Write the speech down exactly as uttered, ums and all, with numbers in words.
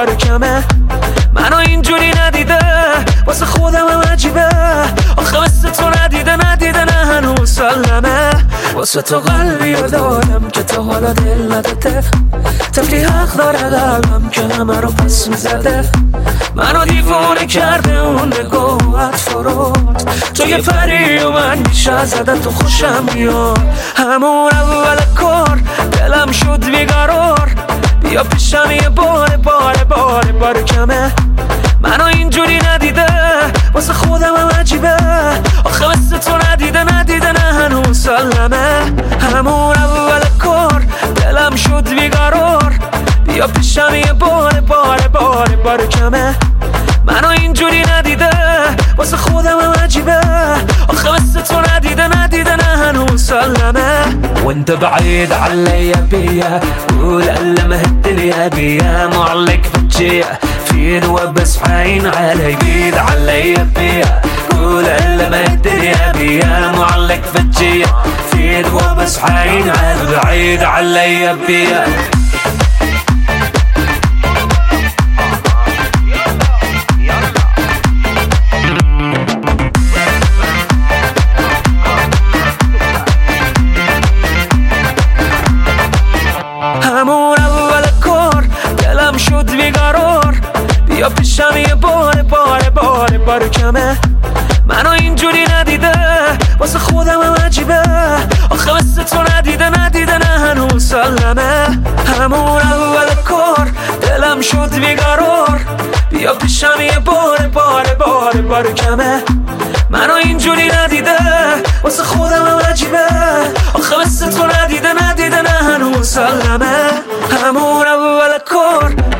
بار کمه منو اینجوری ندیده واسه خودم هم عجیبه آخه مثل تو ندیده ندیده نه هنوز سلمه واسه تو قلبی رو دارم که تا حالا دل نداده طفلی حق داره قلبم که همه رو پس میزده منو دیوونه کرده اون نگاهت فرود تو یه پری و من میشه از عدد تو خوشم میاد همون اول کار دلم شد بیقرار بیا پیشم یه بار بار بار بار کمه منو اینجوری ندیده واسه خودم هم عجیبه آخه مثل تو ندیده ندیده نه هنوز سلمه همون اول کار دلم شد بیقرار بیا پیشم یه بار بار بار بار کمه منو اینجوری ندیده واسه خودم هم عجیبه آخه مثل تو ندیده ندیده نه هنوز سلمه وانت بعيد عليا بيا قول الا ما الدنيا بيا معلق بتجيا فين وبس حاين علي بعيد عليا بيا قول الا ما الدنيا بيا معلق بتجيا فين وبس حاين علي بعيد عليا بيا همون اول کار دلم شد بیقرار بیا پیشم یه بار بار بار بار کمه منو اینجوری ندیده واسه خودم هم عجیبه آخه مثل تو ندیده ندیده نه هنوز سلمه همون اول کار دلم شد بیقرار بیا پیشم یه بار بار بار بار کمه منو اینجوری ندیده واسه خودم هم عجیبه آخه مثل تو ندیده ندیده نه هنوز سلمه همون اول کار